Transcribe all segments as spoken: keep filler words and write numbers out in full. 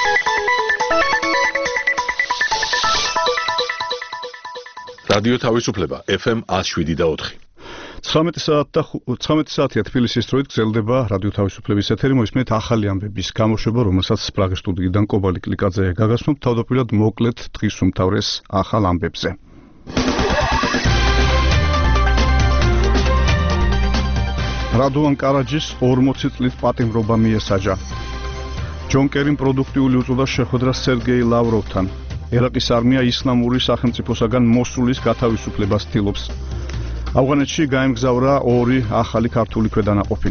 რადიო თავისუფლება ეფ ემ one oh seven და four. ცხრამეტი საათია თბილისის დროით გრძელდება რადიო თავისუფლების ეთერი. მოისმენთ ახალი ამბების გამოშვება, რომელსაც პრაღის სტუდიიდან კობალი კლიკაძე გაგასმობთ. თავდაპირველად მოკლედ დღის უმთავრეს ახალ ამბებზე. რადოვან კარაჯის ორმოცი წლით პატიმრობა მიესაჯა. ჯონ კერიმ პროდუქტიული უწოდა შეხვედრა სერგეი ლავროვთან. ერაყის არმია ისლამური სახელმწიფოსაგან მოსულის გათავისუფლებას ცდილობს. ავღანეთში გაემგზავრა ორი ახალი ქართული ქვედანაყოფი.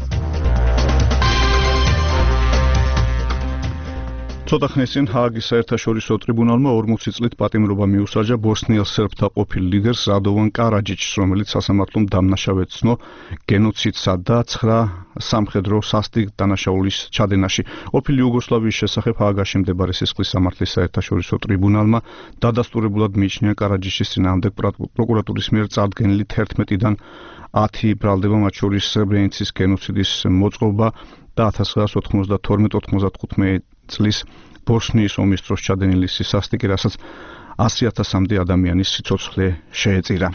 ცოტა ხნის წინ ჰააგის საერთაშორისო ტრიბუნალმა ორმოცი წლით პატიმრობა მიუსაჯა ბოსნიელ სერბთა ყოფილ ლიდერს რადოვან კარაჯიჩს, რომელიც სასამართლომ დამნაშავედ ცნო გენოციდსა და ცხრა სამხედრო სასტიკ დანაშაულის ჩადენაში. ყოფილი იუგოსლავიის შესახებ ჰააგაში მდებარე სისხლის სამართლის საერთაშორისო ტრიბუნალმა დადასტურებულად მიიჩნია კარაჯიჩის წინააღმდეგ პროკურატურის მიერ წარდგენილი თერთმეტიდან ათი ბრალდება, მათ შორის სრებრენიცის გენოციდის მოწყობა და ათას ცხრაას ოთხმოცდათორმეტ ოთხმოცდათხუთმეტ წლის ბოსნიის ომის დროს ჩადენილი სასტიკი, რასაც ასი ათასამდე ადამიანის სიცოცხლე შეეწირა.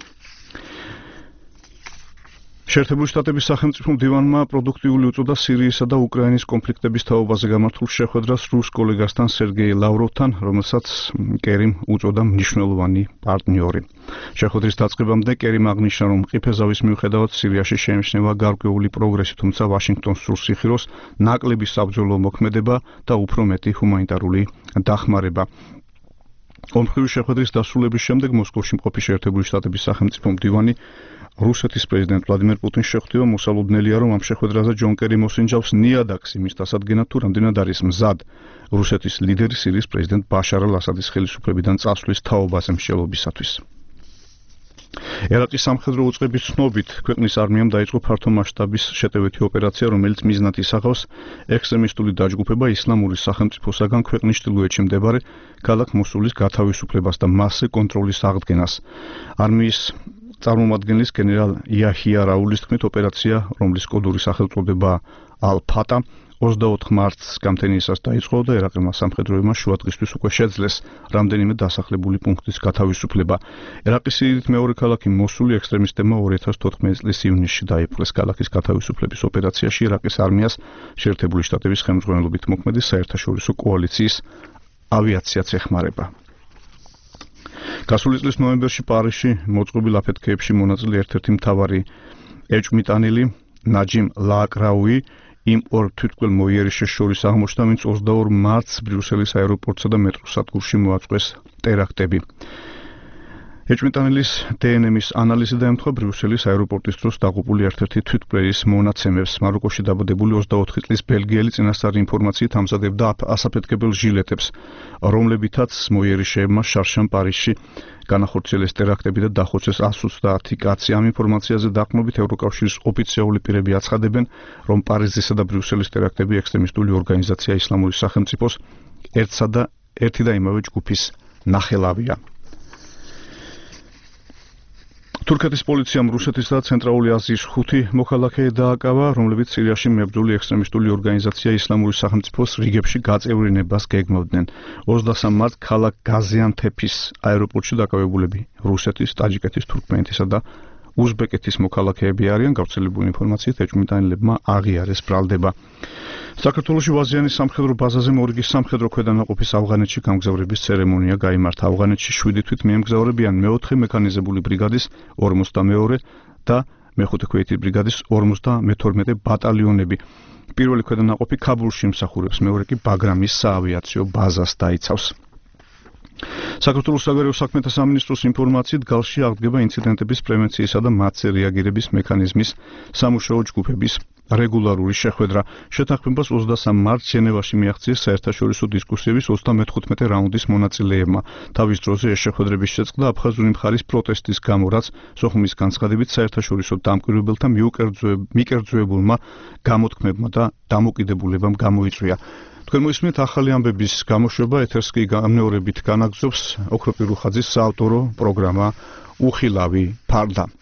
შეერთებული შტატების სახელმწიფო მდივანმა პროდუქტიული უწოდა სირიისა და უკრაინის კონფლიქტების თაობაზე გამართულ შეხვედრას რუს კოლეგასთან სერგეი ლავროვთან, რომელსაც კერიმ უწოდა მნიშვნელოვანი პარტნიორი. შეხვედრის დაწყებამდე კერიმ აღნიშნა, რომ მყიფე ზავის მიუხედავად სირიაში შეიმჩნევა გარკვეული პროგრესი, თუმცა ვაშინგტონს სურს იხილოს ნაკლები საბრძოლო მოქმედება და უფრო მეტი ჰუმანიტარული დახმარება. ომხრივი შეხვედრის დასრულების შემდეგ მოსკოვში მყოფი შეერთებული შტატების სახელმწიფო მდივანი რუსეთის პრეზიდენტ ვლადიმერ პუტინს შეხვდება. მოსალოდნელია, რომ ამ შეხვედრაზე ჯონ კერი მოსინჯავს ნიადაგს იმის დასადგენად, თუ რამდენად არის მზად რუსეთის ლიდერი სირიის პრეზიდენტ ბაშარ ალ-ასადის ხელისუფლებიდან წასვლის თაობაზე მსჯელობისათვის. ერაყის სამხედრო უწყების ცნობით ქვეყნის არმიამ დაიწყო ფართო მასშტაბის შეტევითი ოპერაცია, რომელიც მიზნად ისახავს ექსტრემისტული დაჯგუფება ისლამური სახელმწიფოსაგან ქვეყნის ჩრდილოეთში მდებარე ქალაქ მოსულის გათავისუფლებას და მასზე კონტროლის აღდგენას. არმიის წარმომადგენლის გენერალ იაჰია რაულის თქმით, ოპერაცია, რომლის კოდური სახელწოდება ალ-ფატა, ოცდაოთხ მარტს გამთენიისას დაიწყო და ერაყელმა სამხედროებმა შუადღისთვის უკვე შეძლეს რამდენიმე დასახლებული პუნქტის გათავისუფლება. ერაყის სიდიდით მეორე ქალაქი მოსული ექსტრემისტებმა ორი ათას თოთხმეტი წლის ივნისში დაიპყრეს. ქალაქის გათავისუფლების ოპერაციაში ერაყის არმიას შეერთებული შტატების ხელმძღვანელობით მოქმედი საერთაშორისო კოალიციის ავიაციაც ეხმარება. გასული წლის ნოემბერში პარიზში მოწყობილ აფეთქეებში მონაწილე ერთ-ერთი მთავარი ეჭვმიტანილი ნაჯიმ ლააკრაუი იმ ორ თვითმკვლელ მოიერიშეს შორის აღმოჩნდა, ვინც ოცდაორ მარტს ბრიუსელის აეროპორტსა და მეტროს სადგურში მოაწყვეს ტერაქტები. ეჭვმიტანილის დე ენ ემის ანალიზი დაემთხვა ბრიუსელის აეროპორტის დროს დაღუპული ერთ-ერთი თვითმკვლელის მონაცემებს. მაროკოში დაბადებული ოცდაოთხი წლის ბელგიელი წინასწარი ინფორმაციით ამზადებდა ასაფეთქებელ ჟილეტებს, რომლებითაც მოიერიშეებმა შარშან პარიზში განახორციელეს ტერაქტები და დახოცეს εκατს ოცდაათი კაცი. ამ ინფორმაციაზე დაყრდნობით ევროკავშირის ოფიციალური პირები აცხადებენ, რომ პარიზისა და ბრიუსელის ტერაქტები ექსტრემისტული ორგანიზაცია ისლამური სახელმწიფოს ერთსა და ერთი და იმავე ჯგუფის ნახელავია. თურქეთის პოლიციამ რუსეთისა და ცენტრალური აზიის ხუთი მოქალაქე დააკავა, რომლებიც სირიაში მებრძოლი ექსტრემისტული ორგანიზაცია ისლამური სახელმწიფოს რიგებში გაწევრიანებას გეგმავდნენ. ოცდასამ მარტს ქალაქ გაზიანთეფის აეროპორტში დაკავებულები რუსეთის, ტაჯიკეთის, თურქმენეთისა და უზბეკეთის მოქალაქეები არიან. გავრცელებული ინფორმაციით ეჭვმიტანილებმა აღიარეს ბრალდება. საქართველოში ვაზიანის სამხედრო ბაზაზე მორიგის სამხედრო ქვედანაყოფის ავღანეთში გამგზავრების ცერემონია გაიმართა. ავღანეთში შვიდი თვით მიემგზავრებიან მეოთხე მექანიზებული ბრიგადის ორმოცდამეორე და მეხუთე ქვეითი ბრიგადის ორმოცდამეთორმეტე ბატალიონები. პირველი ქვედანაყოფი ქაბულში იმსახურებს, მეორე კი ბაგრამის საავიაციო ბაზას დაიცავს. საქართველოს საგარეო საქმეთა სამინისტროს ინფორმაციით გალში აღდგება ინციდენტების პრევენციისა და მათზე რეაგირების მექანიზმის სამუშაო ჯგუფების რეგულარული შეხვედრა. შეთანხმებას ოცდასამ მარტს ჟენევაში მიაღწიეს საერთაშორისო დისკუსიების ოცდამეთოთხმეტე რაუნდის მონაწილეებმა. თავის დროზე ეს შეხვედრების შეწყდა აფხაზური მხარის პროტესტის გამო, რაც სოხუმის განცხადებით საერთაშორისო დამკვირვებელთა მიკერძოებულმა გამოთქმებმა და დამოკიდებულებამ გამოიწვია. თქვენ მოისმენთ ახალი ამბების გამოშვება, ეთერს კი გამეორებით განაგზობს ოქროპირუხაძის საავტორო პროგრამა უხილავი ფარდა.